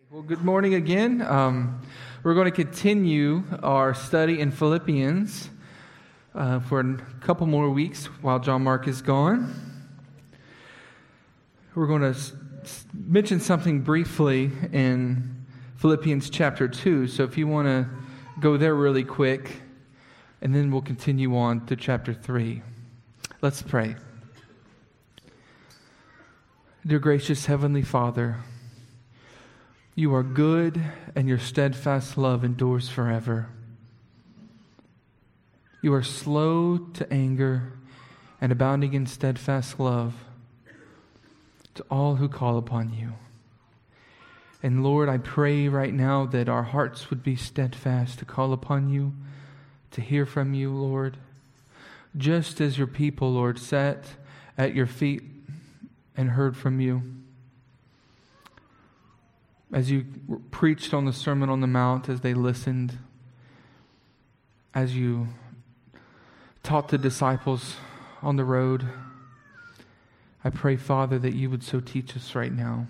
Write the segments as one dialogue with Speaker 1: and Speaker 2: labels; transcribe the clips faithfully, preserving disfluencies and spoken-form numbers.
Speaker 1: Well, good morning again. Um, we're going to continue our study in Philippians uh, for a couple more weeks while John Mark is gone. We're going to s- mention something briefly in Philippians chapter two. So if you want to go there really quick, and then we'll continue on to chapter three. Let's pray. Dear gracious Heavenly Father, you are good, and your steadfast love endures forever. You are slow to anger and abounding in steadfast love to all who call upon you. And Lord, I pray right now that our hearts would be steadfast to call upon you, to hear from you, Lord. Just as your people, Lord, sat at your feet and heard from you. As you preached on the Sermon on the Mount, as they listened, as you taught the disciples on the road, I pray, Father, that you would so teach us right now.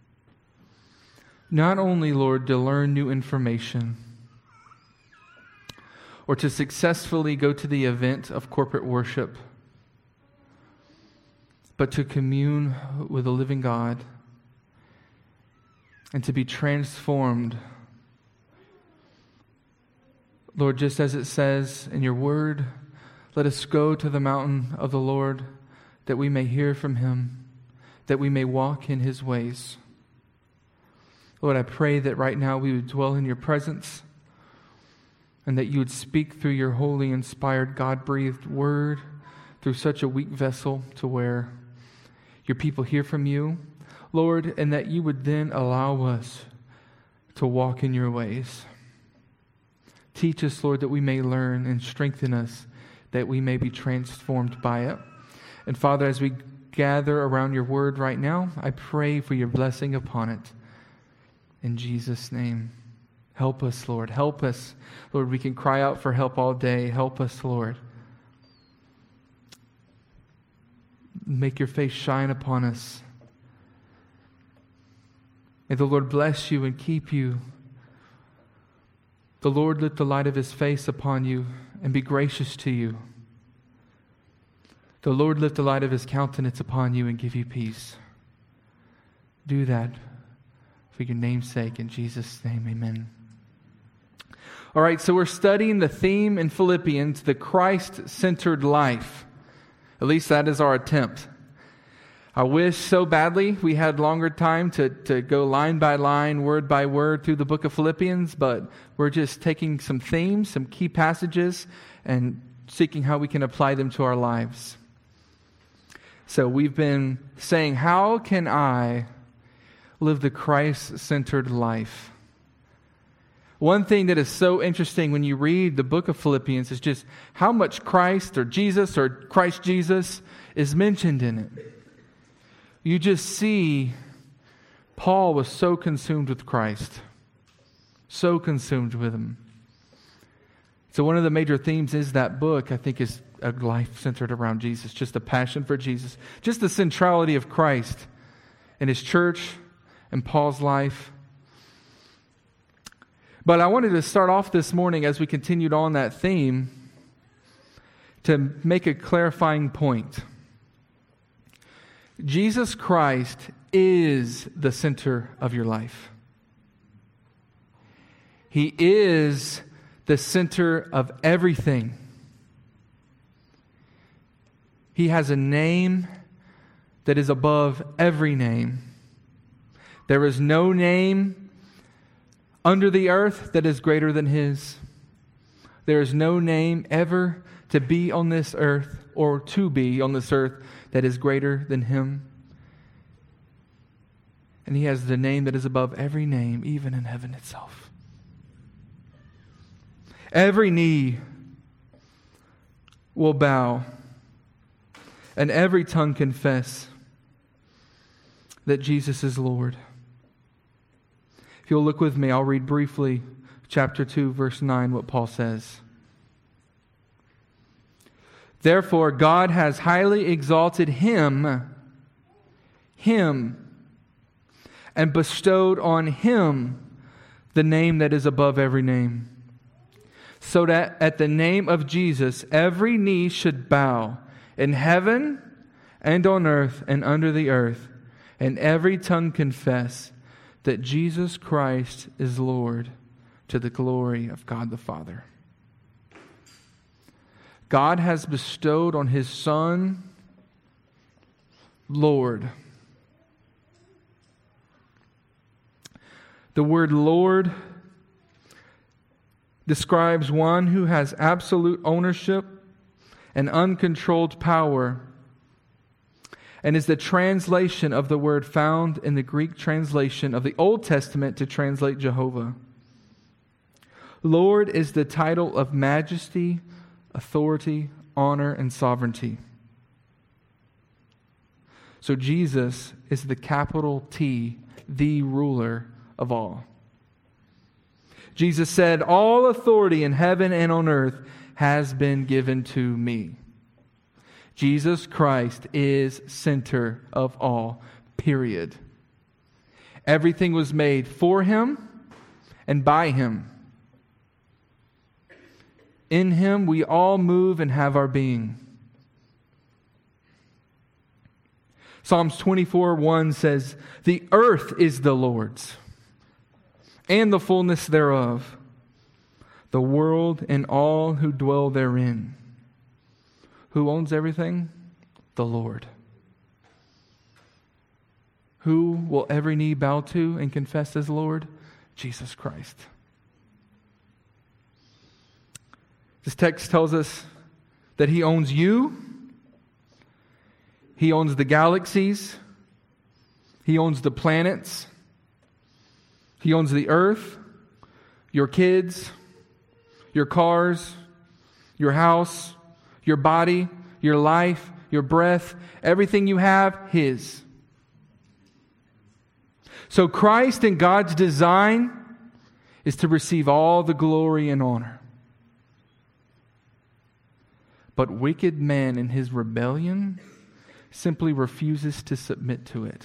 Speaker 1: Not only, Lord, to learn new information or to successfully go to the event of corporate worship, but to commune with the living God and to be transformed. Lord, just as it says in your word, let us go to the mountain of the Lord that we may hear from him, that we may walk in his ways. Lord, I pray that right now we would dwell in your presence and that you would speak through your holy, inspired, God-breathed word through such a weak vessel to where your people hear from you, Lord, and that you would then allow us to walk in your ways. Teach us, Lord, that we may learn, and strengthen us that we may be transformed by it. And Father, as we gather around your word right now, I pray for your blessing upon it. In Jesus' name, help us, Lord. Help us. Lord, we can cry out for help all day. Help us, Lord. Make your face shine upon us. May the Lord bless you and keep you. The Lord lift the light of his face upon you and be gracious to you. The Lord lift the light of his countenance upon you and give you peace. Do that for your name's sake. In Jesus' name, amen. All right, so we're studying the theme in Philippians, the Christ-centered life. At least that is our attempt. I wish so badly we had longer time to, to go line by line, word by word through the book of Philippians, but we're just taking some themes, some key passages, and seeking how we can apply them to our lives. So we've been saying, how can I live the Christ-centered life? One thing that is so interesting when you read the book of Philippians is just how much Christ or Jesus or Christ Jesus is mentioned in it. You just see Paul was so consumed with Christ, so consumed with him. So one of the major themes is that book, I think, is a life centered around Jesus, just a passion for Jesus, just the centrality of Christ in his church and Paul's life. But I wanted to start off this morning as we continued on that theme to make a clarifying point. Jesus Christ is the center of your life. He is the center of everything. He has a name that is above every name. There is no name under the earth that is greater than his. There is no name ever to be on this earth or to be on this earth that is greater than him. And he has the name that is above every name, even in heaven itself. Every knee will bow, and every tongue confess that Jesus is Lord. If you'll look with me, I'll read briefly chapter two, verse nine, what Paul says. Therefore, God has highly exalted him, him, and bestowed on him the name that is above every name, so that at the name of Jesus every knee should bow in heaven and on earth and under the earth, and every tongue confess that Jesus Christ is Lord, to the glory of God the Father. God has bestowed on his Son, Lord. The word Lord describes one who has absolute ownership and uncontrolled power, and is the translation of the word found in the Greek translation of the Old Testament to translate Jehovah. Lord is the title of majesty, authority, honor, and sovereignty. So Jesus is the capital T, the ruler of all. Jesus said, all authority in heaven and on earth has been given to me. Jesus Christ is center of all, period. Everything was made for him and by him. In him we all move and have our being. Psalms twenty-four one says, the earth is the Lord's, and the fullness thereof, the world and all who dwell therein. Who owns everything? The Lord. Who will every knee bow to and confess as Lord? Jesus Christ. This text tells us that he owns you. He owns the galaxies. He owns the planets. He owns the earth, your kids, your cars, your house, your body, your life, your breath, everything you have, his. So Christ in God's design is to receive all the glory and honor. But wicked man in his rebellion simply refuses to submit to it.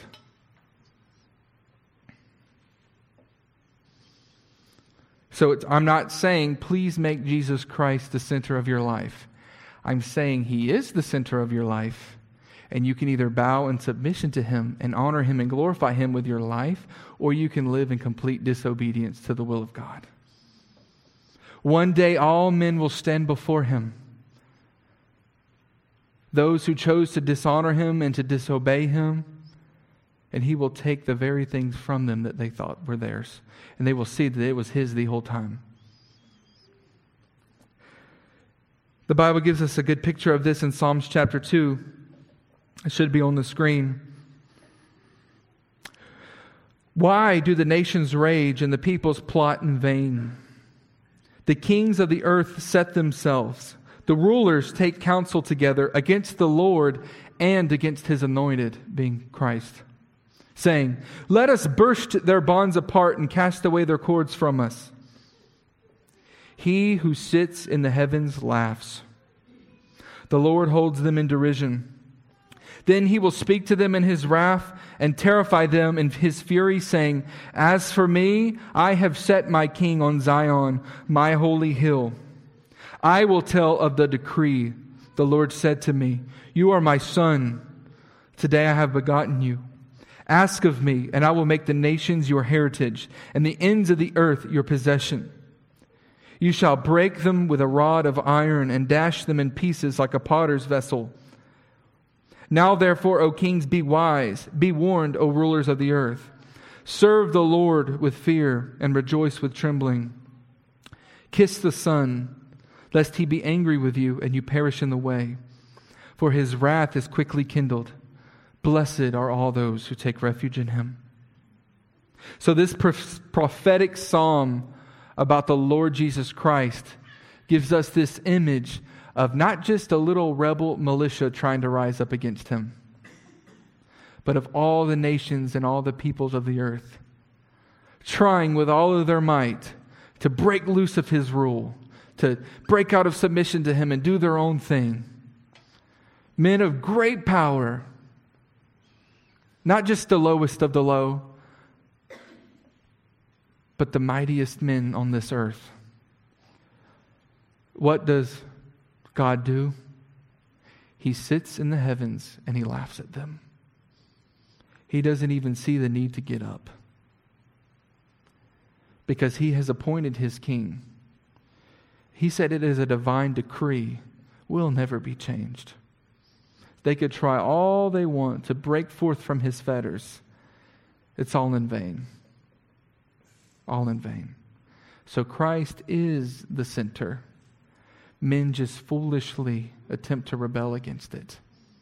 Speaker 1: So it's, I'm not saying, please make Jesus Christ the center of your life. I'm saying he is the center of your life. And you can either bow in submission to him and honor him and glorify him with your life, or you can live in complete disobedience to the will of God. One day all men will stand before him. Those who chose to dishonor him and to disobey him, and he will take the very things from them that they thought were theirs. And they will see that it was his the whole time. The Bible gives us a good picture of this in Psalms chapter two. It should be on the screen. Why do the nations rage and the peoples plot in vain? The kings of the earth set themselves. The rulers take counsel together against the Lord and against his anointed, being Christ, saying, let us burst their bonds apart and cast away their cords from us. He who sits in the heavens laughs. The Lord holds them in derision. Then he will speak to them in his wrath and terrify them in his fury, saying, as for me, I have set my king on Zion, my holy hill. I will tell of the decree. The Lord said to me, you are my son. Today I have begotten you. Ask of me, and I will make the nations your heritage, and the ends of the earth your possession. You shall break them with a rod of iron, and dash them in pieces like a potter's vessel. Now therefore, O kings, be wise. Be warned, O rulers of the earth. Serve the Lord with fear, and rejoice with trembling. Kiss the Son, lest he be angry with you, and you perish in the way. For his wrath is quickly kindled. Blessed are all those who take refuge in him. So this prophetic psalm about the Lord Jesus Christ gives us this image of not just a little rebel militia trying to rise up against him, but of all the nations and all the peoples of the earth, trying with all of their might to break loose of his rule, to break out of submission to him and do their own thing. Men of great power, not just the lowest of the low, but the mightiest men on this earth. What does God do? He sits in the heavens and He laughs at them. He doesn't even see the need to get up, because He has appointed His king. He said it is a divine decree, will never be changed. They could try all they want to break forth from His fetters. It's all in vain. All in vain. So Christ is the center. Men just foolishly attempt to rebel against it.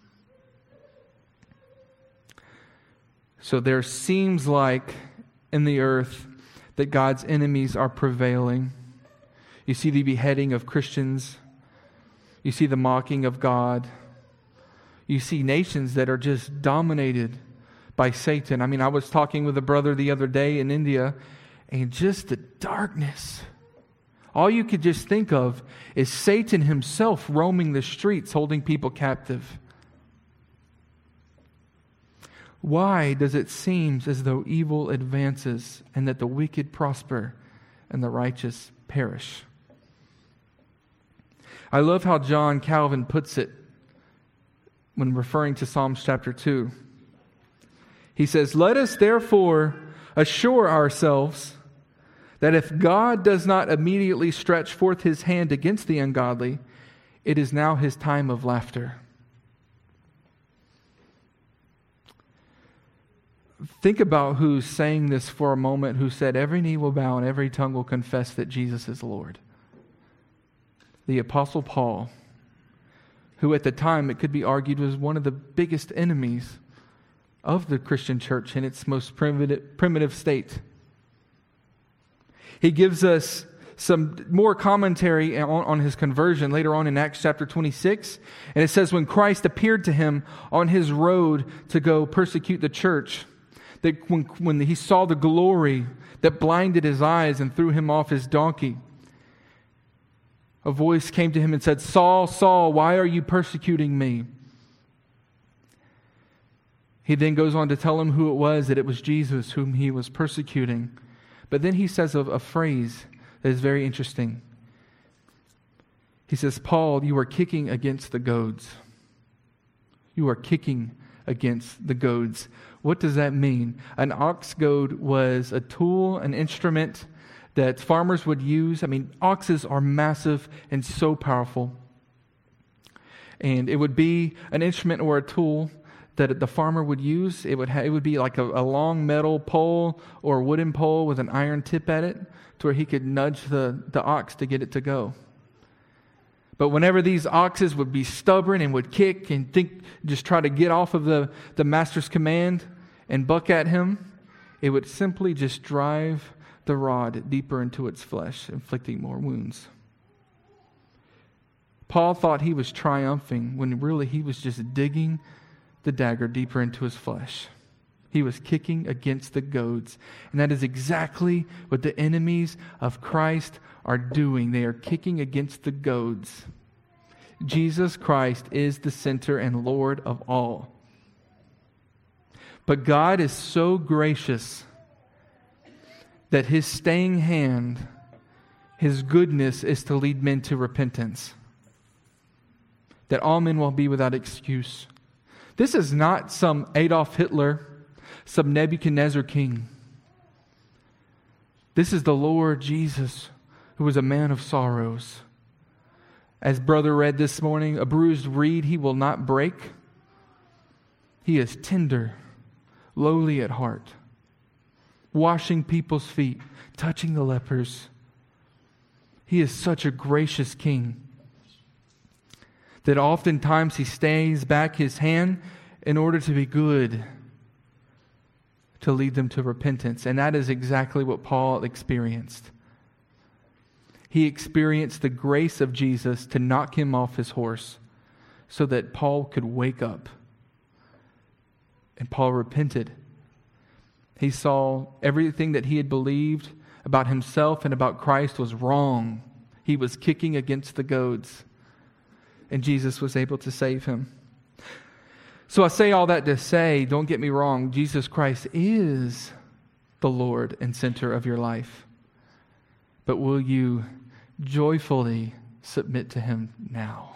Speaker 1: So there seems like in the earth that God's enemies are prevailing. You see the beheading of Christians. You see the mocking of God. You see nations that are just dominated by Satan. I mean, I was talking with a brother the other day in India, and just the darkness. All you could just think of is Satan himself roaming the streets, holding people captive. Why does it seem as though evil advances and that the wicked prosper and the righteous perish? I love how John Calvin puts it when referring to Psalms chapter two. He says, "Let us therefore assure ourselves that if God does not immediately stretch forth His hand against the ungodly, it is now His time of laughter." Think about who's saying this for a moment, who said, "Every knee will bow and every tongue will confess that Jesus is Lord." The Apostle Paul, who at the time it could be argued was one of the biggest enemies of the Christian church in its most primitive, primitive state. He gives us some more commentary on, on his conversion later on in Acts chapter twenty-six. And it says, when Christ appeared to him on his road to go persecute the church, that when, when he saw the glory that blinded his eyes and threw him off his donkey, a voice came to him and said, "Saul, Saul, why are you persecuting me?" He then goes on to tell him who it was, that it was Jesus whom he was persecuting. But then he says a, a phrase that is very interesting. He says, "Paul, you are kicking against the goads." You are kicking against the goads. What does that mean? An ox goad was a tool, an instrument that farmers would use. I mean, oxes are massive and so powerful. And it would be an instrument or a tool that the farmer would use. It would ha- it would be like a, a long metal pole or a wooden pole with an iron tip at it, to where he could nudge the, the ox to get it to go. But whenever these oxes would be stubborn and would kick and think, just try to get off of the, the master's command and buck at him, it would simply just drive the rod deeper into its flesh, inflicting more wounds. Paul thought he was triumphing when really he was just digging the dagger deeper into his flesh. He was kicking against the goads. And that is exactly what the enemies of Christ are doing. They are kicking against the goads. Jesus Christ is the center and Lord of all. But God is so gracious that His staying hand, His goodness, is to lead men to repentance. That all men will be without excuse. This is not some Adolf Hitler, some Nebuchadnezzar king. This is the Lord Jesus, who was a man of sorrows. As brother read this morning, a bruised reed He will not break. He is tender, lowly at heart, washing people's feet, touching the lepers. He is such a gracious king that oftentimes He stays back His hand in order to be good, to lead them to repentance. And that is exactly what Paul experienced. He experienced the grace of Jesus to knock him off his horse so that Paul could wake up. And Paul repented. He saw everything that he had believed about himself and about Christ was wrong. He was kicking against the goads. And Jesus was able to save him. So I say all that to say, don't get me wrong, Jesus Christ is the Lord and center of your life. but will you joyfully submit to Him now?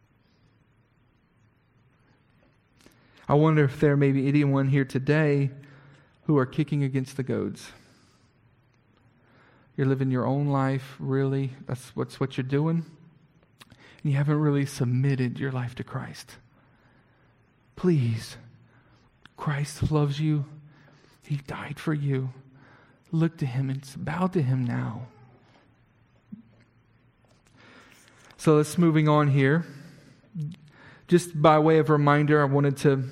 Speaker 1: I wonder if there may be anyone here today who are kicking against the goads. You're living your own life, really. That's what's what you're doing. And you haven't really submitted your life to Christ. Please, Christ loves you. He died for you. Look to Him and bow to Him now. So let's moving on here. Just by way of reminder, I wanted to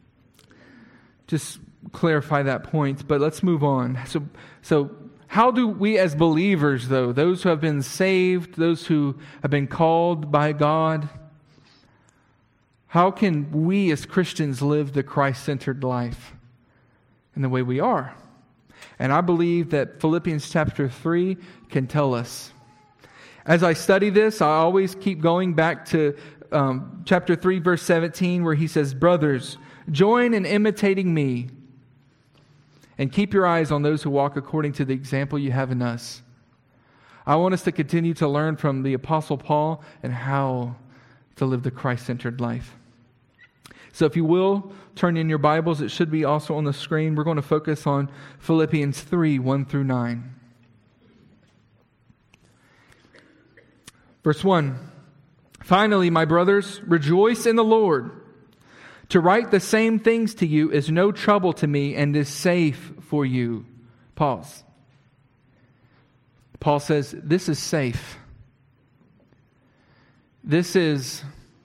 Speaker 1: just clarify that point, but let's move on. So, so how do we as believers, though, those who have been saved, those who have been called by God, how can we as Christians live the Christ-centered life in the way we are? And I believe that Philippians chapter three can tell us. As I study this, I always keep going back to um, chapter three, verse seventeen, where he says, "Brothers, join in imitating me, and keep your eyes on those who walk according to the example you have in us." I want us to continue to learn from the Apostle Paul and how to live the Christ-centered life. So if you will, turn in your Bibles. It should be also on the screen. We're going to focus on Philippians three, one through nine. Verse one, "Finally, my brothers, rejoice in the Lord. To write the same things to you is no trouble to me and is safe for you." Pause. Paul says, this is safe. This is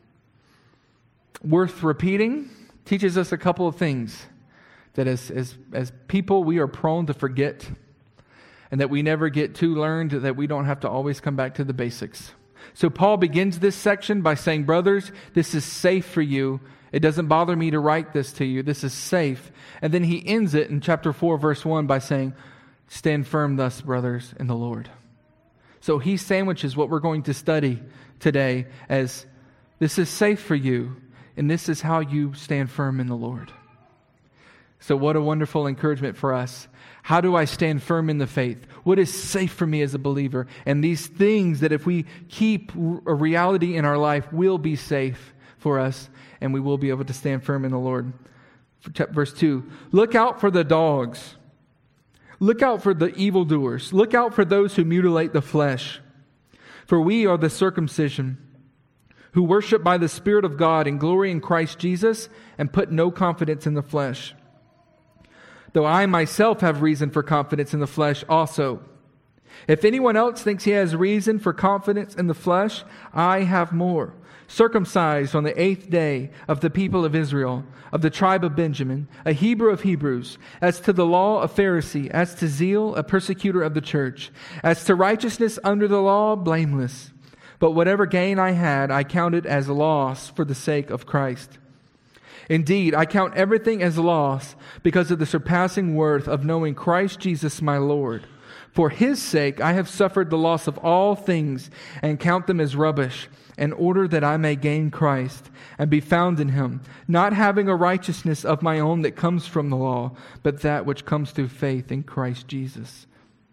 Speaker 1: worth repeating. Teaches us a couple of things. That as, as, as people, we are prone to forget. And that we never get too learned, that we don't have to always come back to the basics. So Paul begins this section by saying, brothers, this is safe for you. It doesn't bother me to write this to you. This is safe. And then he ends it in chapter four, verse one by saying, "Stand firm thus, brothers, in the Lord." So he sandwiches what we're going to study today as this is safe for you, and this is how you stand firm in the Lord. So what a wonderful encouragement for us. How do I stand firm in the faith? What is safe for me as a believer? And these things that if we keep a reality in our life will be safe for us, and we will be able to stand firm in the Lord. Verse two, "Look out for the dogs. Look out for the evildoers. Look out for those who mutilate the flesh. For we are the circumcision, who worship by the Spirit of God and glory in Christ Jesus and put no confidence in the flesh. Though I myself have reason for confidence in the flesh also. If anyone else thinks he has reason for confidence in the flesh, I have more. Circumcised on the eighth day of the people of Israel, of the tribe of Benjamin, a Hebrew of Hebrews, as to the law, a Pharisee, as to zeal, a persecutor of the church, as to righteousness under the law, blameless. But whatever gain I had, I counted as loss for the sake of Christ. Indeed, I count everything as loss because of the surpassing worth of knowing Christ Jesus my Lord. For His sake I have suffered the loss of all things and count them as rubbish, in order that I may gain Christ and be found in Him, not having a righteousness of my own that comes from the law, but that which comes through faith in Christ Jesus."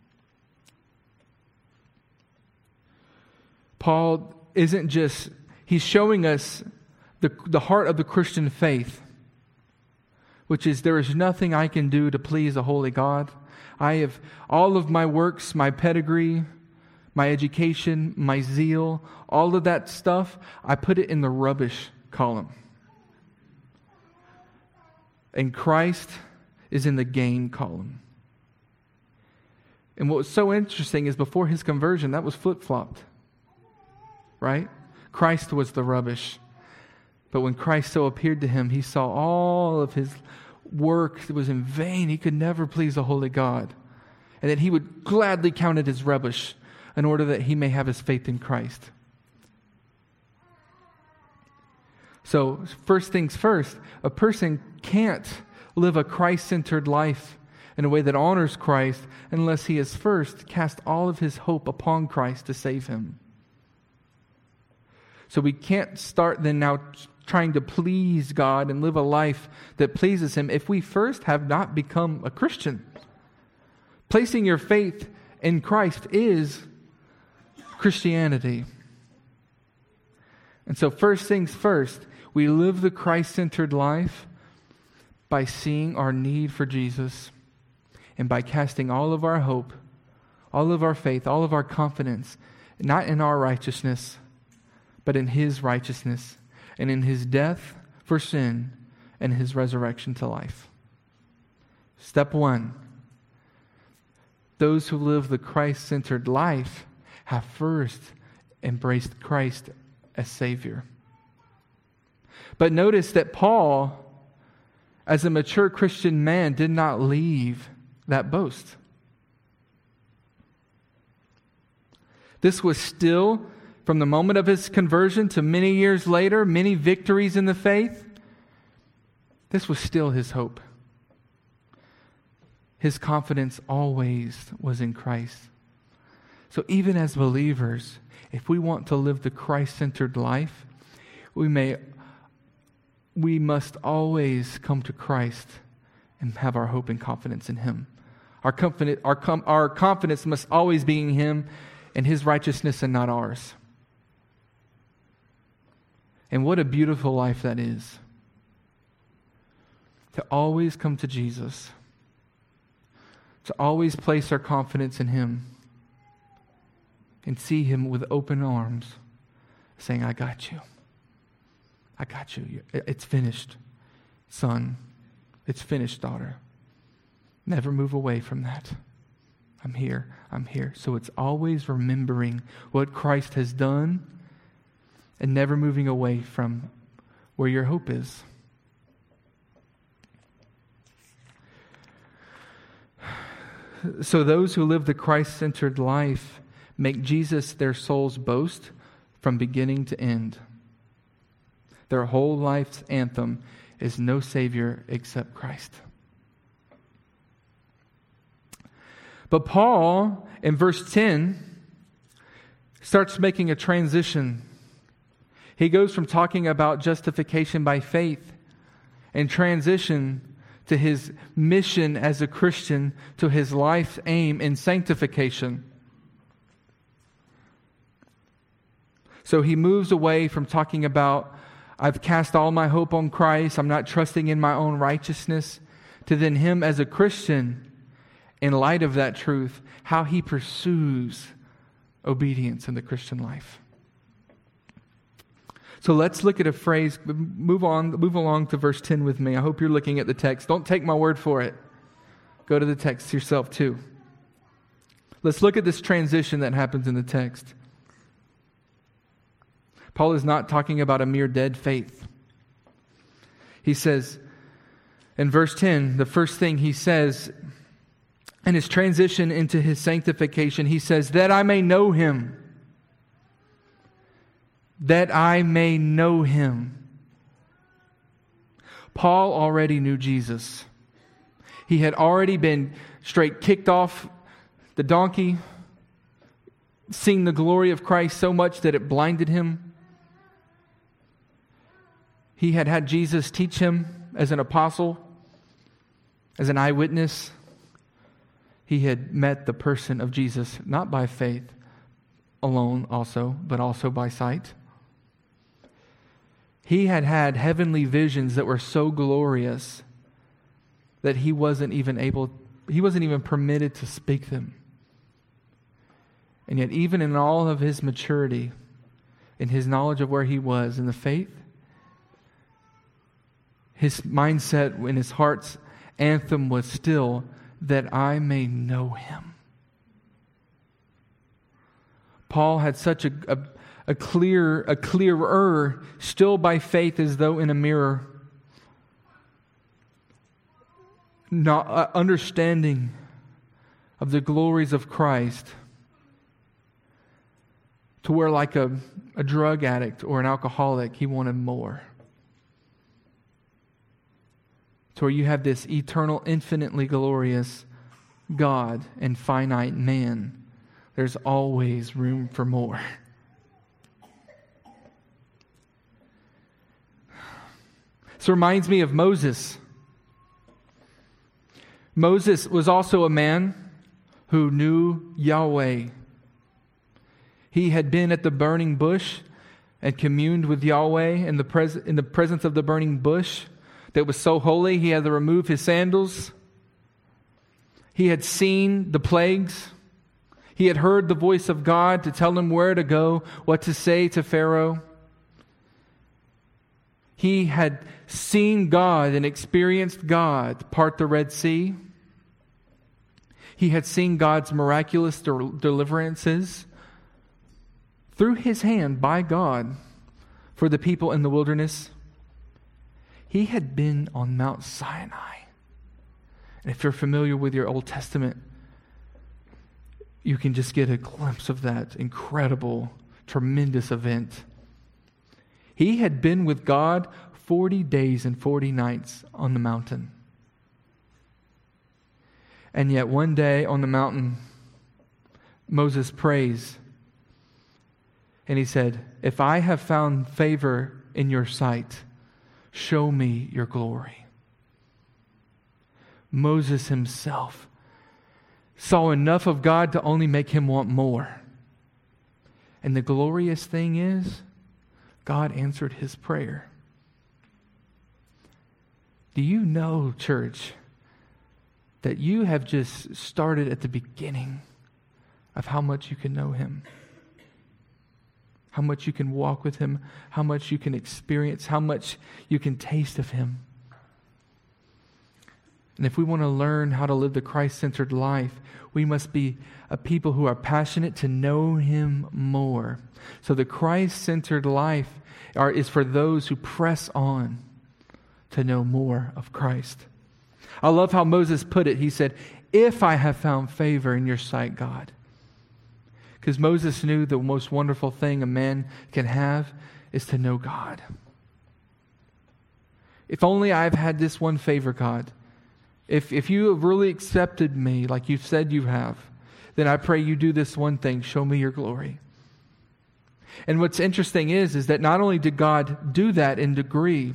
Speaker 1: Paul isn't just, he's showing us the, the heart of the Christian faith, which is there is nothing I can do to please a holy God. I have all of my works, my pedigree, my education, my zeal, all of that stuff, I put it in the rubbish column. And Christ is in the gain column. And what was so interesting is before his conversion, that was flip-flopped. Right? Christ was the rubbish. But when Christ so appeared to him, he saw all of his work that was in vain. He could never please a holy God. And that he would gladly count it as rubbish in order that he may have his faith in Christ. So, first things first, a person can't live a Christ-centered life in a way that honors Christ unless he has first cast all of his hope upon Christ to save him. So we can't start then now trying to please God and live a life that pleases Him if we first have not become a Christian. Placing your faith in Christ is Christianity. And so first things first, we live the Christ-centered life by seeing our need for Jesus and by casting all of our hope, all of our faith, all of our confidence, not in our righteousness, but in His righteousness and in His death for sin and His resurrection to life. Step one, those who live the Christ-centered life have first embraced Christ as Savior. But notice that Paul, as a mature Christian man, did not leave that boast. This was still, from the moment of his conversion to many years later, many victories in the faith, this was still his hope. His confidence always was in Christ. So even as believers, if we want to live the Christ-centered life, we may, we must always come to Christ and have our hope and confidence in Him. Our confidence, our, com, our confidence must always be in Him and His righteousness and not ours. And what a beautiful life that is. To always come to Jesus. To always place our confidence in Him. And see Him with open arms, saying, I got you. I got you. It's finished, son. It's finished, daughter. Never move away from that. I'm here. I'm here. So it's always remembering what Christ has done and never moving away from where your hope is. So those who live the Christ-centered life make Jesus their soul's boast from beginning to end. Their whole life's anthem is no Savior except Christ. But Paul, in verse ten, starts making a transition. He goes from talking about justification by faith and transition to his mission as a Christian, to his life's aim in sanctification. So he moves away from talking about, I've cast all my hope on Christ, I'm not trusting in my own righteousness, to then him as a Christian, in light of that truth, how he pursues obedience in the Christian life. So let's look at a phrase, move on, move along to verse ten with me. I hope you're looking at the text. Don't take my word for it. Go to the text yourself too. Let's look at this transition that happens in the text. Paul is not talking about a mere dead faith. He says, in verse ten, the first thing he says, in his transition into his sanctification, he says, that I may know Him. That I may know Him. Paul already knew Jesus. He had already been straight kicked off the donkey, seen the glory of Christ so much that it blinded him. He had had Jesus teach him as an apostle, as an eyewitness. He had met the person of Jesus, not by faith alone also, but also by sight. He had had heavenly visions that were so glorious that he wasn't even able, he wasn't even permitted to speak them. And yet, even in all of his maturity, in his knowledge of where he was in the faith, his mindset and his heart's anthem was still, that I may know Him. Paul had such a, a, a clear, a clearer, still by faith as though in a mirror, not, uh, understanding of the glories of Christ, to where like a, a drug addict or an alcoholic, he wanted more. To where you have this eternal, infinitely glorious God and finite man. There's always room for more. This reminds me of Moses. Moses was also a man who knew Yahweh. He had been at the burning bush and communed with Yahweh in the, pres- in the presence of the burning bush that was so holy he had to remove his sandals. He had seen the plagues. He had heard the voice of God to tell him where to go, what to say to Pharaoh. He had seen God and experienced God part the Red Sea. He had seen God's miraculous de- deliverances through his hand by God for the people in the wilderness. He had been on Mount Sinai. And if you're familiar with your Old Testament, you can just get a glimpse of that incredible, tremendous event. He had been with God forty days and forty nights on the mountain. And yet one day on the mountain, Moses prays. And he said, "If I have found favor in your sight, show me your glory." Moses himself saw enough of God to only make him want more. And the glorious thing is, God answered his prayer. Do you know, church, that you have just started at the beginning of how much you can know him? How much you can walk with him, how much you can experience, how much you can taste of him. And if we want to learn how to live the Christ-centered life, we must be a people who are passionate to know him more. So the Christ-centered life are, is for those who press on to know more of Christ. I love how Moses put it. He said, "If I have found favor in your sight, God." Because Moses knew the most wonderful thing a man can have is to know God. If only I've had this one favor, God. If, if you have really accepted me like you've said you have, then I pray you do this one thing. Show me your glory. And what's interesting is, is that not only did God do that in degree,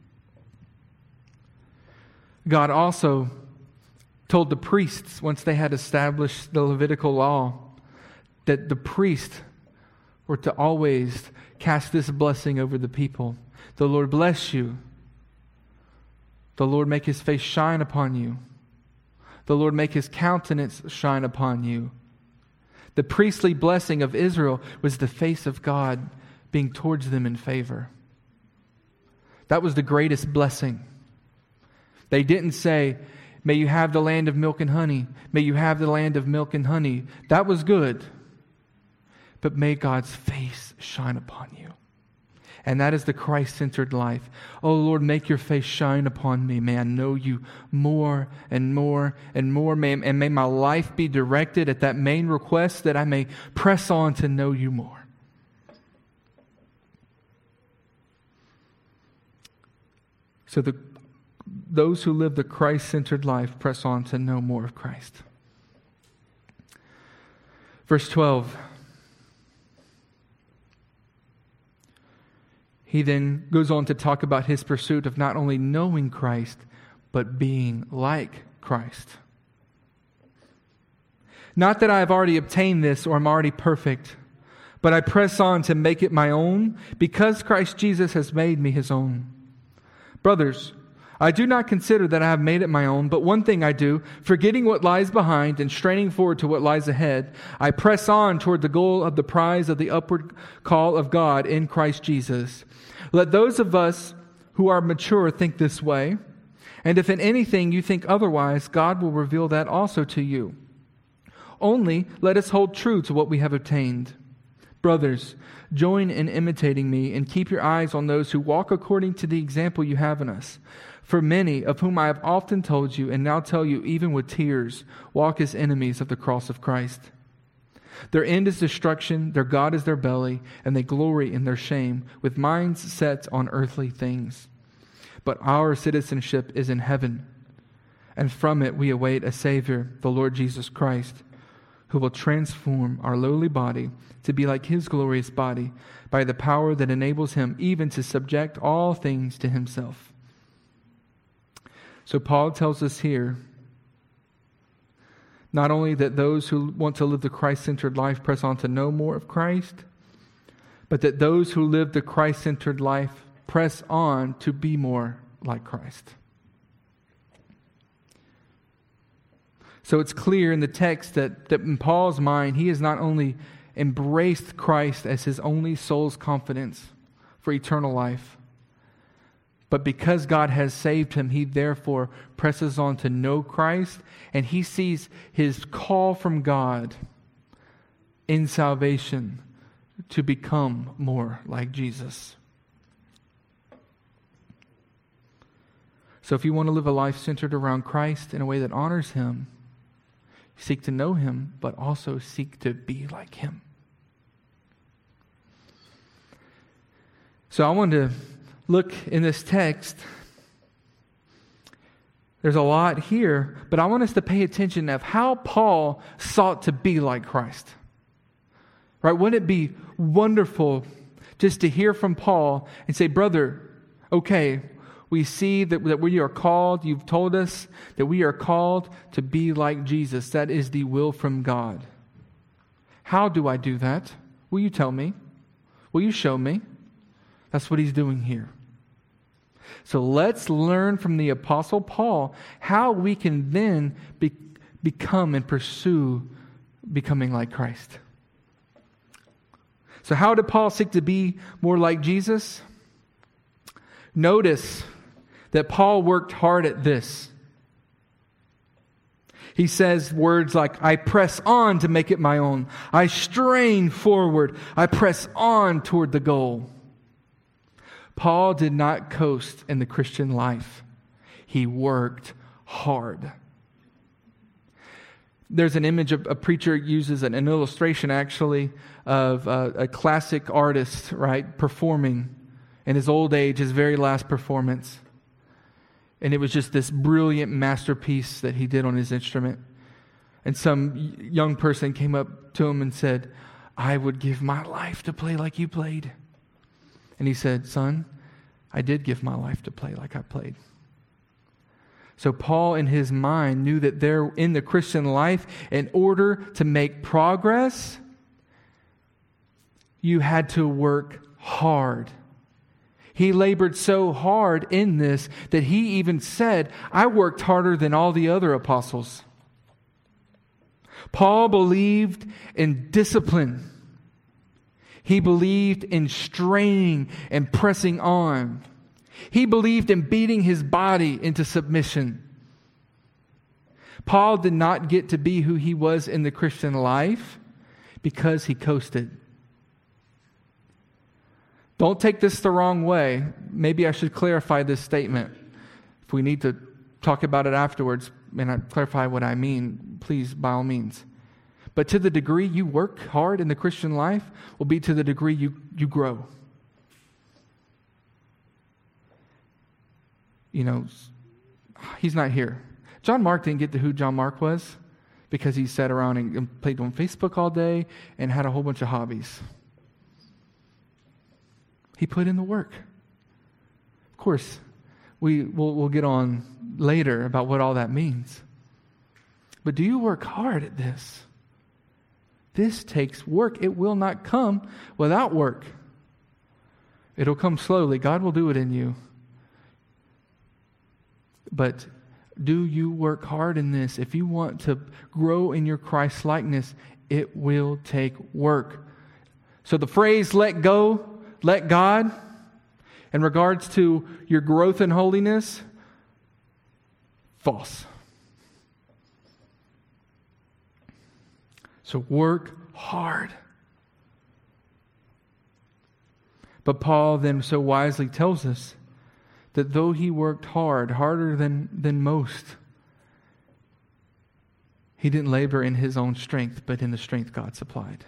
Speaker 1: God also told the priests, once they had established the Levitical law, that the priests were to always cast this blessing over the people. The Lord bless you. The Lord make his face shine upon you. The Lord make his countenance shine upon you. The priestly blessing of Israel was the face of God being towards them in favor. That was the greatest blessing. They didn't say, "May you have the land of milk and honey. May you have the land of milk and honey." That was good. But may God's face shine upon you. And that is the Christ-centered life. Oh Lord, make your face shine upon me. May I know you more and more and more. May, and may my life be directed at that main request, that I may press on to know you more. So the those who live the Christ-centered life press on to know more of Christ. Verse twelve. He then goes on to talk about his pursuit of not only knowing Christ, but being like Christ. Not that I have already obtained this or am already perfect, but I press on to make it my own, because Christ Jesus has made me his own. Brothers, I do not consider that I have made it my own, but one thing I do, forgetting what lies behind and straining forward to what lies ahead, I press on toward the goal of the prize of the upward call of God in Christ Jesus. Let those of us who are mature think this way, and if in anything you think otherwise, God will reveal that also to you. Only let us hold true to what we have obtained. Brothers, join in imitating me and keep your eyes on those who walk according to the example you have in us. For many, of whom I have often told you and now tell you even with tears, walk as enemies of the cross of Christ. Their end is destruction, their God is their belly, and they glory in their shame, with minds set on earthly things. But our citizenship is in heaven, and from it we await a Savior, the Lord Jesus Christ, who will transform our lowly body to be like his glorious body by the power that enables him even to subject all things to himself. So Paul tells us here, Not only that those who want to live the Christ-centered life press on to know more of Christ, but that those who live the Christ-centered life press on to be more like Christ. So it's clear in the text that, that in Paul's mind, he has not only embraced Christ as his only soul's confidence for eternal life, but because God has saved him, he therefore presses on to know Christ, and he sees his call from God in salvation to become more like Jesus. So if you want to live a life centered around Christ in a way that honors him, seek to know him, but also seek to be like him. So I want to look in this text. There's a lot here, but I want us to pay attention of how Paul sought to be like Christ. Right? Wouldn't it be wonderful just to hear from Paul and say, brother, okay, we see that, that we are called, you've told us that we are called to be like Jesus. That is the will from God. How do I do that? Will you tell me? Will you show me? That's what he's doing here. So let's learn from the Apostle Paul how we can then be, become and pursue becoming like Christ. So how did Paul seek to be more like Jesus? Notice that Paul worked hard at this. He says words like, I press on to make it my own. I strain forward. I press on toward the goal. Paul did not coast in the Christian life. He worked hard. There's an image of a preacher uses an, an illustration actually of a, a classic artist, right, performing in his old age, his very last performance. And it was just this brilliant masterpiece that he did on his instrument. And some young person came up to him and said, I would give my life to play like you played. And he said, son, I did give my life to play like I played. So Paul in his mind knew that there in the Christian life, in order to make progress, you had to work hard. He labored so hard in this that he even said, I worked harder than all the other apostles. Paul believed in discipline. He believed in straining and pressing on. He believed in beating his body into submission. Paul did not get to be who he was in the Christian life because he coasted. Don't take this the wrong way. Maybe I should clarify this statement. If we need to talk about it afterwards and I clarify what I mean, please, by all means. But to the degree you work hard in the Christian life will be to the degree you, you grow. You know, he's not here. John Mark didn't get to who John Mark was because he sat around and played on Facebook all day and had a whole bunch of hobbies. He put in the work. Of course, we will we'll get on later about what all that means. But do you work hard at this? This takes work. It will not come without work. It'll come slowly. God will do it in you. But do you work hard in this? If you want to grow in your Christ-likeness, it will take work. So the phrase, let go, let God, in regards to your growth in holiness, false. So work hard. But Paul then so wisely tells us that though he worked hard, harder than, than most, he didn't labor in his own strength, but in the strength God supplied.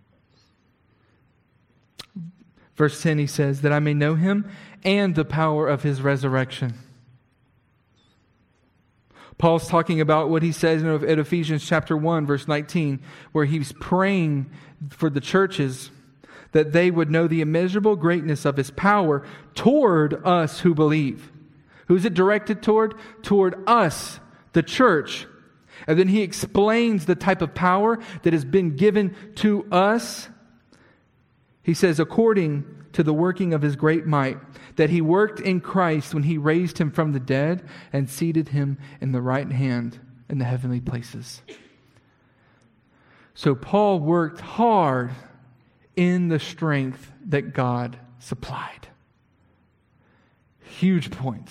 Speaker 1: Verse ten, he says, that I may know him and the power of his resurrection. Paul's talking about what he says in Ephesians chapter one, verse nineteen, where he's praying for the churches that they would know the immeasurable greatness of his power toward us who believe. Who's it directed toward? Toward us, the church. And then he explains the type of power that has been given to us. He says, according to the working of his great might, that he worked in Christ when he raised him from the dead and seated him in the right hand in the heavenly places. So Paul worked hard in the strength that God supplied. Huge point.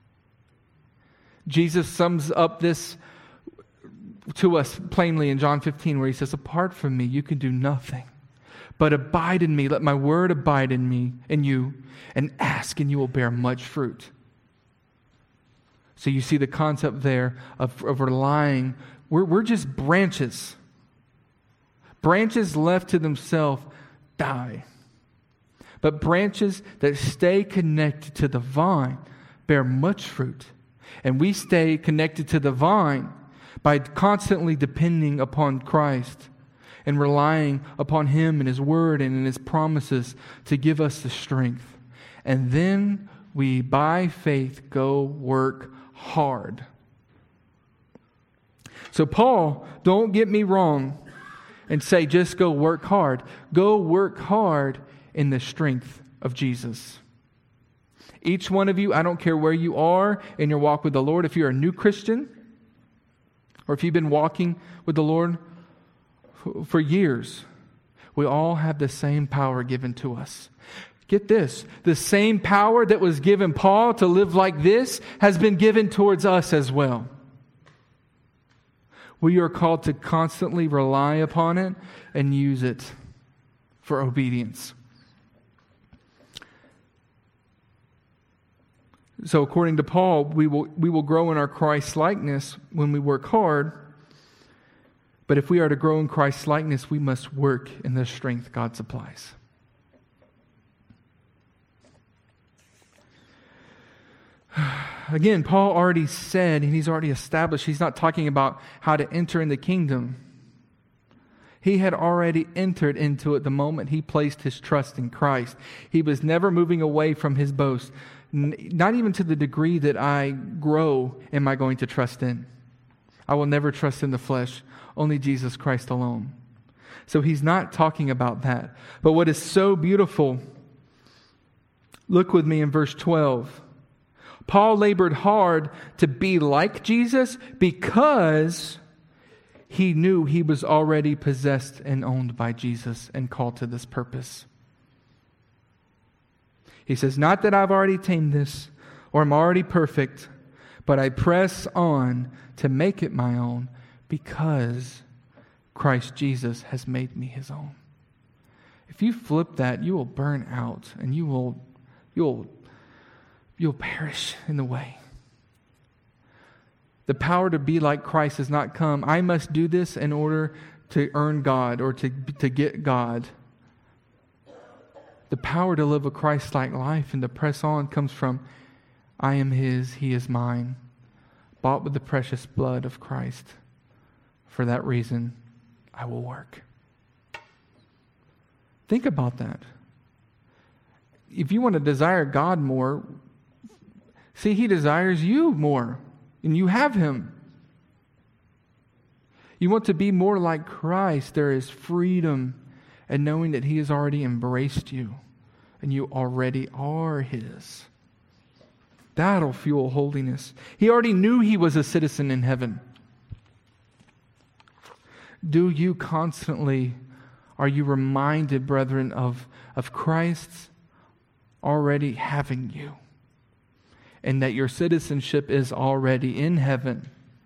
Speaker 1: Jesus sums up this to us plainly in John fifteen, where he says, apart from me, you can do nothing. But abide in me, let my word abide in me, in you, and ask and you will bear much fruit. So you see the concept there of, of relying. We're, we're just branches. Branches left to themselves die. But branches that stay connected to the vine bear much fruit. And we stay connected to the vine by constantly depending upon Christ and relying upon Him and His Word and in His promises to give us the strength. And then we, by faith, go work hard. So Paul, don't get me wrong and say just go work hard. Go work hard in the strength of Jesus. Each one of you, I don't care where you are in your walk with the Lord, if you're a new Christian or if you've been walking with the Lord for years, we all have the same power given to us. Get this, the same power that was given Paul to live like this has been given towards us as well. We are called to constantly rely upon it and use it for obedience. So according to Paul, we will we will grow in our Christ-likeness when we work hard. But if we are to grow in Christ-likeness, we must work in the strength God supplies. Again, Paul already said, and he's already established, he's not talking about how to enter in the kingdom. He had already entered into it the moment he placed his trust in Christ. He was never moving away from his boast. Not even to the degree that I grow am I going to trust in. I will never trust in the flesh, only Jesus Christ alone. So he's not talking about that. But what is so beautiful, look with me in verse twelve. Paul labored hard to be like Jesus because he knew he was already possessed and owned by Jesus and called to this purpose. He says, not that I've already attained this or I'm already perfect, but I press on to make it my own because Christ Jesus has made me His own. If you flip that, you will burn out and you will, you'll, you'll perish in the way. The power to be like Christ has not come. I must do this in order to earn God or to, to get God. The power to live a Christ-like life and to press on comes from, I am His, He is mine, bought with the precious blood of Christ. For that reason, I will work. Think about that. If you want to desire God more, see, He desires you more, and you have Him. You want to be more like Christ, there is freedom and knowing that He has already embraced you and you already are His. That'll fuel holiness. He already knew he was a citizen in heaven. Do you constantly, are you reminded, brethren, of, of Christ's already having you and that your citizenship is already in heaven?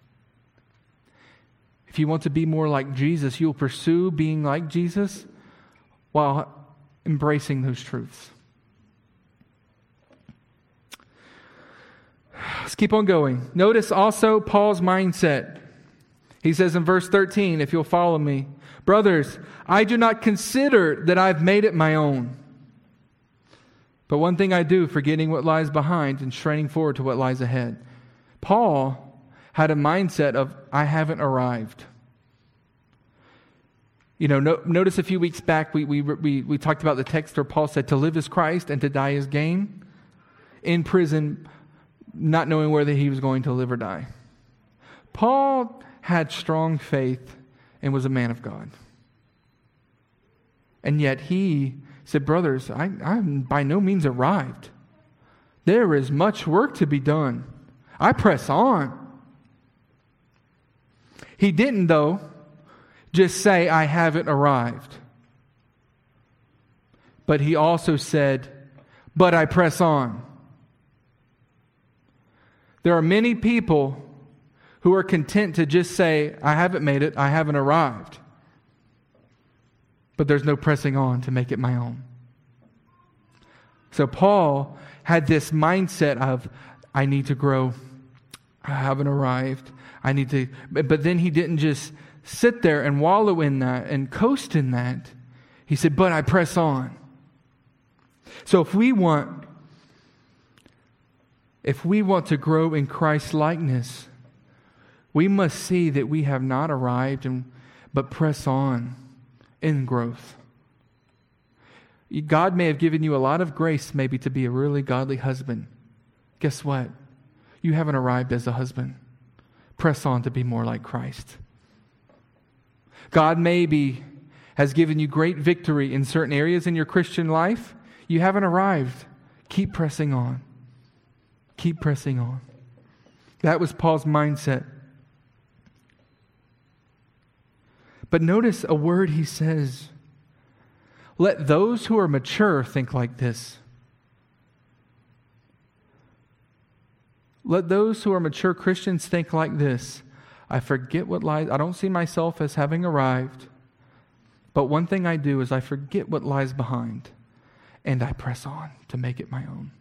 Speaker 1: If you want to be more like Jesus, you'll pursue being like Jesus while embracing those truths. Let's keep on going. Notice also Paul's mindset. He says in verse thirteen, if you'll follow me, brothers, I do not consider that I've made it my own. But one thing I do, forgetting what lies behind and straining forward to what lies ahead. Paul had a mindset of, I haven't arrived. You know, no, notice a few weeks back we, we we we talked about the text where Paul said to live is Christ and to die is gain. In prison, not knowing whether he was going to live or die. Paul had strong faith and was a man of God. And yet he said, brothers, I, I'm by no means arrived. There is much work to be done. I press on. He didn't, though, just say, I haven't arrived. But he also said, but I press on. There are many people who are content to just say, I haven't made it, I haven't arrived. But there's no pressing on to make it my own. So Paul had this mindset of, I need to grow. I haven't arrived. I need to, but then he didn't just sit there and wallow in that and coast in that. He said, but I press on. So if we want, if we want to grow in Christ's likeness, we must see that we have not arrived, and but press on in growth. God may have given you a lot of grace maybe to be a really godly husband. Guess what? You haven't arrived as a husband. Press on to be more like Christ. God maybe has given you great victory in certain areas in your Christian life. You haven't arrived. Keep pressing on. Keep pressing on. That was Paul's mindset. But notice a word he says. Let those who are mature think like this. Let those who are mature Christians think like this. I forget what lies. I don't see myself as having arrived. But one thing I do is I forget what lies behind. And I press on to make it my own.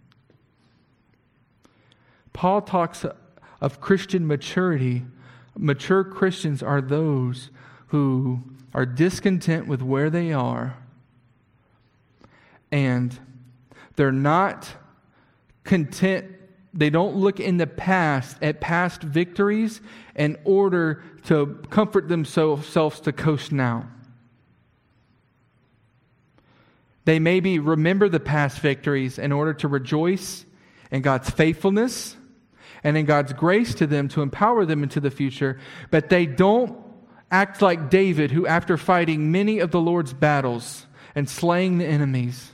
Speaker 1: Paul talks of Christian maturity. Mature Christians are those who are discontent with where they are. And they're not content. They don't look in the past at past victories in order to comfort themselves to coast now. They maybe remember the past victories in order to rejoice in God's faithfulness and in God's grace to them to empower them into the future, but they don't act like David, who after fighting many of the Lord's battles and slaying the enemies,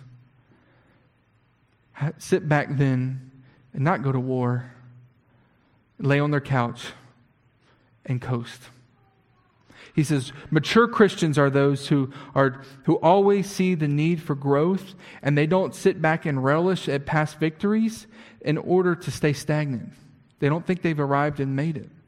Speaker 1: sit back then and not go to war, lay on their couch and coast. He says, mature Christians are those who are who always see the need for growth, and they don't sit back and relish at past victories in order to stay stagnant. They don't think they've arrived and made it.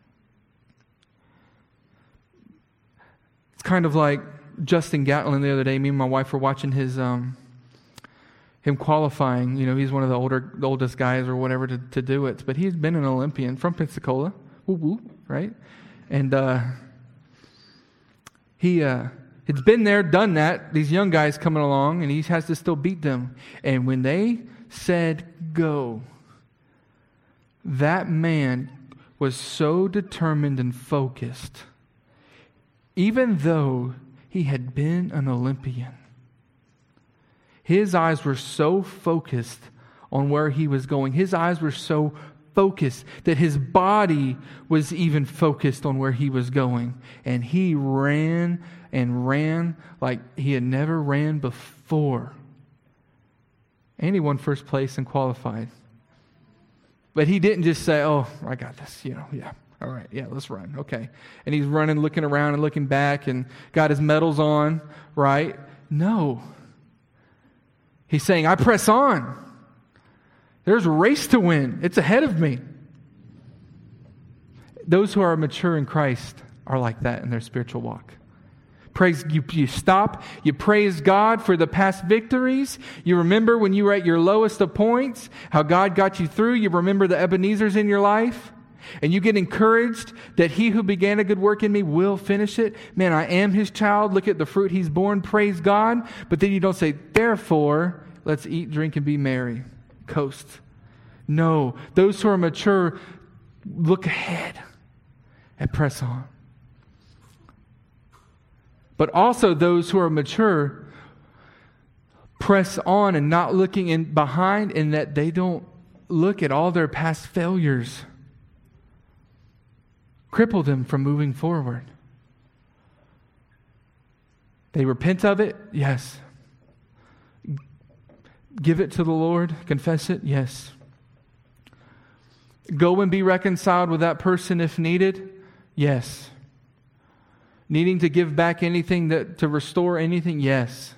Speaker 1: It's kind of like Justin Gatlin the other day. Me and my wife were watching his um, him qualifying. You know, he's one of the older, the oldest guys or whatever to, to do it. But he's been an Olympian from Pensacola, woo woo, right? And uh, he uh, it's been there, done that. These young guys coming along, and he has to still beat them. And when they said go, that man was so determined and focused, even though he had been an Olympian. His eyes were so focused on where he was going. His eyes were so focused that his body was even focused on where he was going. And he ran and ran like he had never ran before. And he won first place and qualified. But he didn't just say, oh, I got this, you know, yeah. All right, yeah, let's run. Okay. And he's running, looking around and looking back and got his medals on, right? No. He's saying, I press on. There's a race to win. It's ahead of me. Those who are mature in Christ are like that in their spiritual walk. Praise, you, you stop, you praise God for the past victories. You remember when you were at your lowest of points, how God got you through. You remember the Ebenezer's in your life. And you get encouraged that he who began a good work in me will finish it. Man, I am his child. Look at the fruit he's borne. Praise God. But then you don't say, therefore, let's eat, drink, and be merry. Coast. No. Those who are mature look ahead and press on. But also those who are mature press on and not looking in behind, in that they don't look at all their past failures. cripple them from moving forward. They repent of it? Yes. Give it to the Lord? Confess it? Yes. Go and be reconciled with that person if needed? Yes. Needing to give back anything that to restore anything? Yes.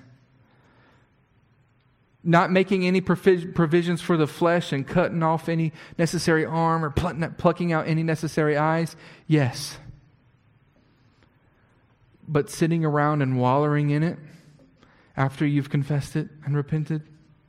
Speaker 1: Not making any provisions for the flesh and cutting off any necessary arm or plucking out any necessary eyes? Yes. But sitting around and wallowing in it after you've confessed it and repented?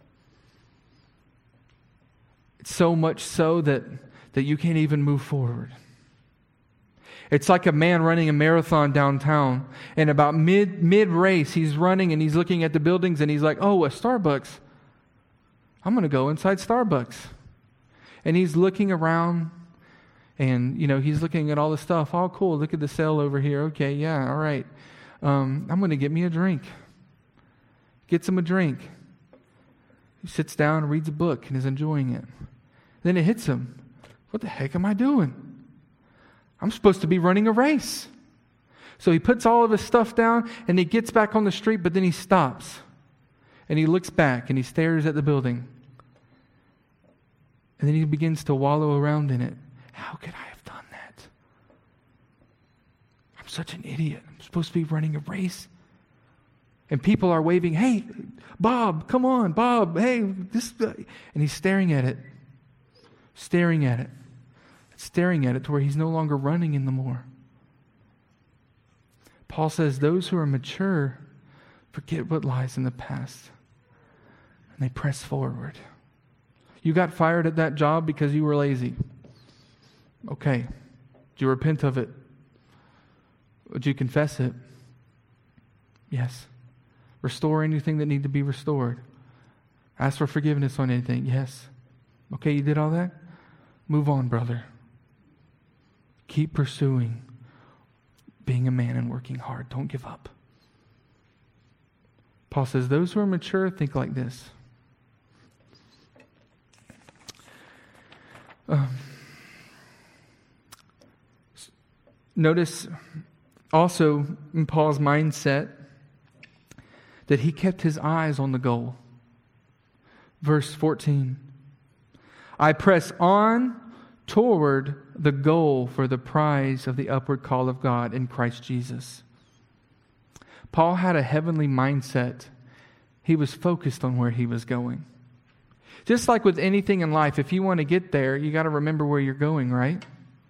Speaker 1: It's so much so that, that you can't even move forward. It's like a man running a marathon downtown, and about mid mid race, he's running and he's looking at the buildings and he's like, "Oh, a Starbucks. I'm going to go inside Starbucks." And he's looking around, and you know he's looking at all the stuff. Oh, cool! Look at the sale over here. Okay, yeah, all right. Um, I'm going to get me a drink. Gets him a drink. He sits down, reads a book, and is enjoying it. Then it hits him. What the heck am I doing? I'm supposed to be running a race. So he puts all of his stuff down and he gets back on the street, but then he stops. And he looks back and he stares at the building. And then he begins to wallow around in it. How could I have done that? I'm such an idiot. I'm supposed to be running a race. And people are waving, "Hey, Bob, come on, Bob, hey, this," and he's staring at it. Staring at it. Staring at it to where he's no longer running in the more. Paul says those who are mature forget what lies in the past and they press forward. You got fired at that job because you were lazy. Okay. Did you repent of it? Would you confess it? Yes. Restore anything that needs to be restored. Ask for forgiveness on anything. Yes. Okay, you did all that? Move on, brother. Keep pursuing being a man and working hard. Don't give up. Paul says, those who are mature think like this. Um, notice also in Paul's mindset that he kept his eyes on the goal. Verse fourteen. I press on toward the goal for the prize of the upward call of God in Christ Jesus. Paul had a heavenly mindset. He was focused on where he was going. Just like with anything in life, if you want to get there, you got to remember where you're going, right?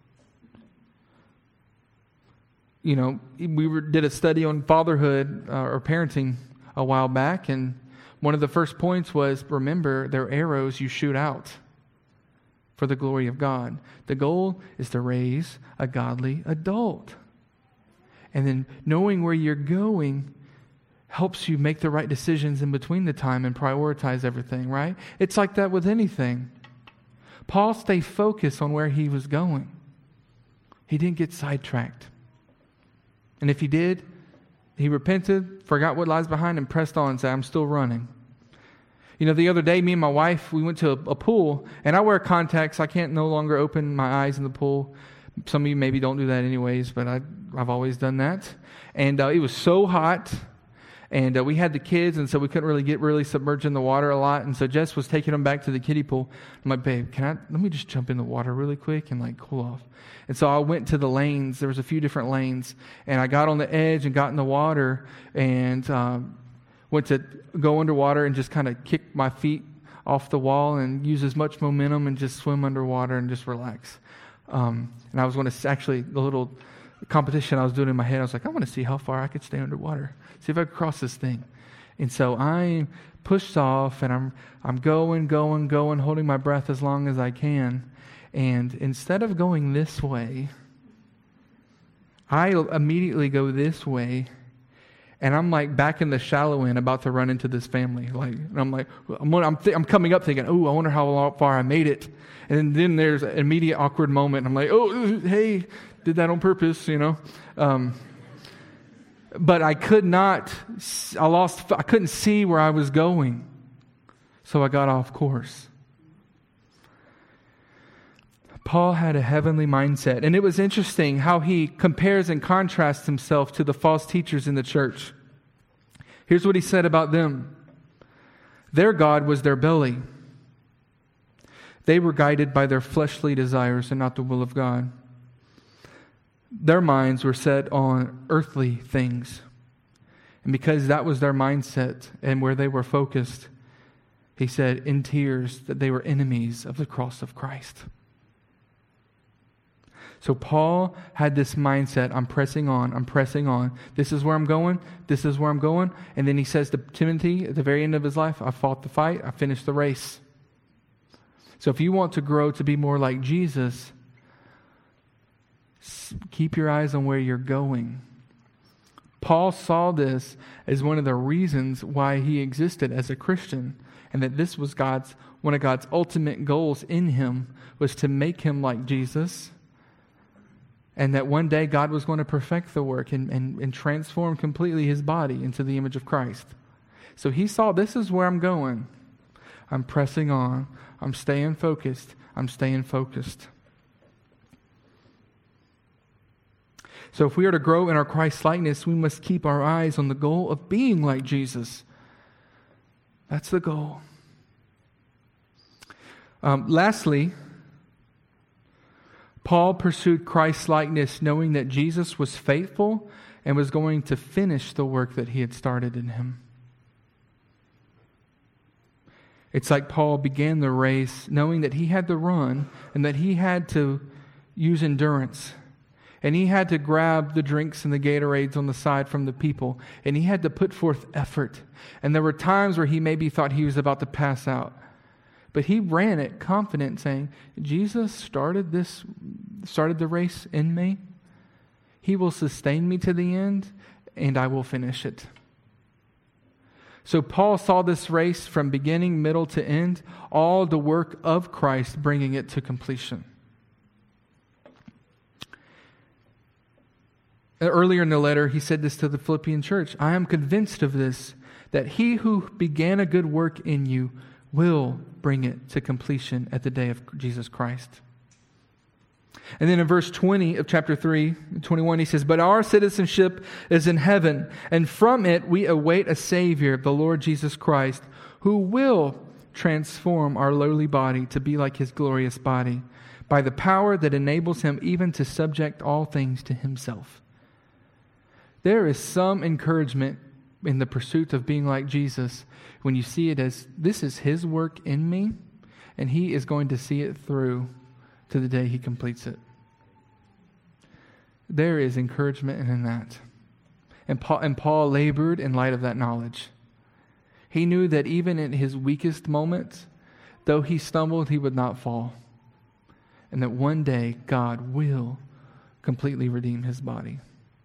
Speaker 1: You know, we were, did a study on fatherhood uh, or parenting a while back, and one of the first points was, remember, they're arrows you shoot out for the glory of God. The goal is to raise a godly adult. And then knowing where you're going helps you make the right decisions in between the time and prioritize everything, right? It's like that with anything. Paul stayed focused on where he was going. He didn't get sidetracked. And if he did, he repented, forgot what lies behind, and pressed on and said, I'm still running. You know, the other day, me and my wife, we went to a, a pool, and I wear contacts. I can't no longer open my eyes in the pool. Some of you maybe don't do that anyways, but I, I've always done that. And uh, it was so hot, and uh, we had the kids, and so we couldn't really get really submerged in the water a lot. And so Jess was taking them back to the kiddie pool. I'm like, babe, can I, let me just jump in the water really quick and like cool off. And so I went to the lanes. There was a few different lanes, and I got on the edge and got in the water, and um, went to go underwater and just kind of kick my feet off the wall and use as much momentum and just swim underwater and just relax. Um, and I was going to actually, the little competition I was doing in my head, I was like, I want to see how far I could stay underwater. See if I could cross this thing. And so I pushed off, and I'm I'm going, going, going, holding my breath as long as I can. And instead of going this way, I immediately go this way. And I'm like back in the shallow end, about to run into this family. Like, and I'm like, I'm I'm, th- I'm coming up thinking, oh, I wonder how far I made it. And then there's an immediate awkward moment. I'm like, oh, hey, did that on purpose, you know? Um, but I could not. I lost. I couldn't see where I was going, so I got off course. Paul had a heavenly mindset. And it was interesting how he compares and contrasts himself to the false teachers in the church. Here's what he said about them. Their God was their belly. They were guided by their fleshly desires and not the will of God. Their minds were set on earthly things. And because that was their mindset and where they were focused, he said in tears that they were enemies of the cross of Christ. So Paul had this mindset, I'm pressing on, I'm pressing on. This is where I'm going, this is where I'm going. And then he says to Timothy at the very end of his life, I fought the fight, I finished the race. So if you want to grow to be more like Jesus, keep your eyes on where you're going. Paul saw this as one of the reasons why he existed as a Christian, and that this was God's one of God's ultimate goals in him was to make him like Jesus. And that one day God was going to perfect the work and, and, and transform completely his body into the image of Christ. So he saw, this is where I'm going. I'm pressing on. I'm staying focused. I'm staying focused. So if we are to grow in our Christ-likeness, we must keep our eyes on the goal of being like Jesus. That's the goal. Um, lastly, Paul pursued Christ-likeness knowing that Jesus was faithful and was going to finish the work that he had started in him. It's like Paul began the race knowing that he had to run and that he had to use endurance. And he had to grab the drinks and the Gatorades on the side from the people. And he had to put forth effort. And there were times where he maybe thought he was about to pass out. But he ran it confident, saying, Jesus started this, started the race in me. He will sustain me to the end, and I will finish it. So Paul saw this race from beginning, middle to end, all the work of Christ, bringing it to completion. Earlier in the letter, he said this to the Philippian church, I am convinced of this, that he who began a good work in you will bring it to completion at the day of Jesus Christ. And then in verse twenty of chapter three, twenty-one, he says, but our citizenship is in heaven, and from it we await a Savior, the Lord Jesus Christ, who will transform our lowly body to be like his glorious body, by the power that enables him even to subject all things to himself. There is some encouragement in the pursuit of being like Jesus when you see it as, this is his work in me, and he is going to see it through to the day he completes it. There is encouragement in that. And Paul, and Paul labored in light of that knowledge. He knew that even in his weakest moments, though he stumbled, he would not fall. And that one day God will completely redeem his body.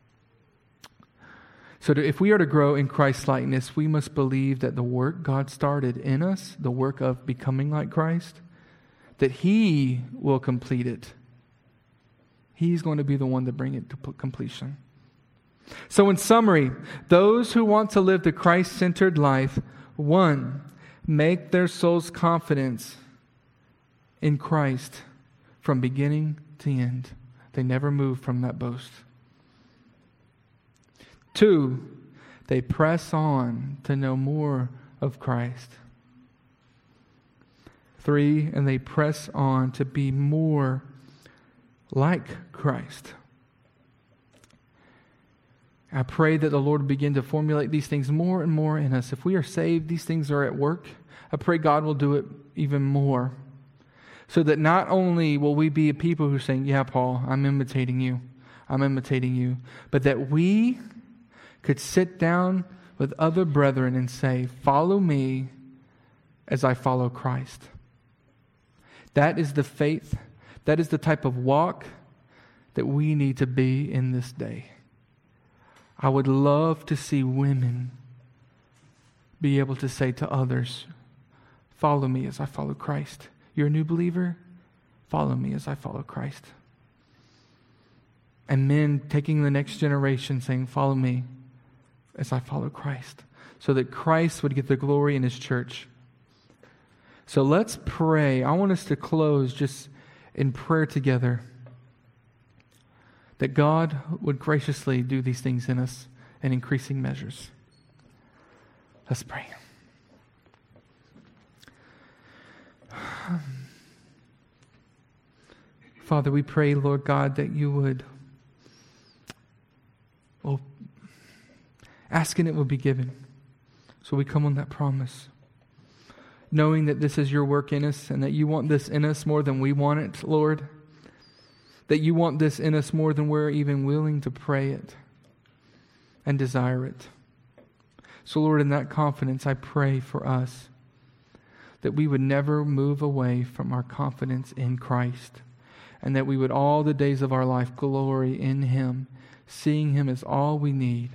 Speaker 1: So to, if we are to grow in Christ-likeness, we must believe that the work God started in us, the work of becoming like Christ, that he will complete it. He's going to be the one to bring it to completion. So in summary, those who want to live the Christ-centered life, one, make their soul's confidence in Christ from beginning to end. They never move from that boast. Two, they press on to know more of Christ. Three, and they press on to be more like Christ. I pray that the Lord will begin to formulate these things more and more in us. If we are saved, these things are at work. I pray God will do it even more. So that not only will we be a people who are saying, yeah, Paul, I'm imitating you. I'm imitating you. But that we could sit down with other brethren and say, follow me as I follow Christ. That is the faith, that is the type of walk that we need to be in this day. I would love to see women be able to say to others, follow me as I follow Christ. You're a new believer? Follow me as I follow Christ. And men taking the next generation saying, follow me as I follow Christ, so that Christ would get the glory in his church. So let's pray. I want us to close just in prayer together, that God would graciously do these things in us in increasing measures. Let's pray. Father, we pray, Lord God, that you would, well, ask and it will be given. So we come on that promise, knowing that this is your work in us and that you want this in us more than we want it, Lord. That you want this in us more than we're even willing to pray it and desire it. So, Lord, in that confidence, I pray for us that we would never move away from our confidence in Christ, and that we would all the days of our life glory in Him, seeing Him as all we need.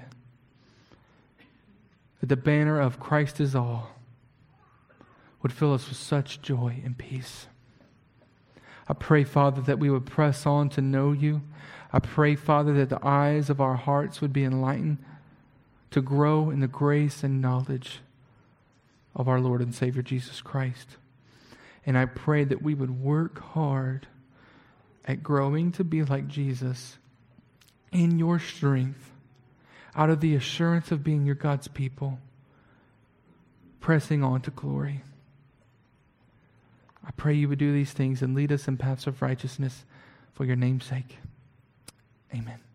Speaker 1: That the banner of Christ is all would fill us with such joy and peace. I pray, Father, that we would press on to know you. I pray, Father, that the eyes of our hearts would be enlightened to grow in the grace and knowledge of our Lord and Savior Jesus Christ. And I pray that we would work hard at growing to be like Jesus in your strength, out of the assurance of being your God's people, pressing on to glory. I pray you would do these things and lead us in paths of righteousness for your name's sake. Amen.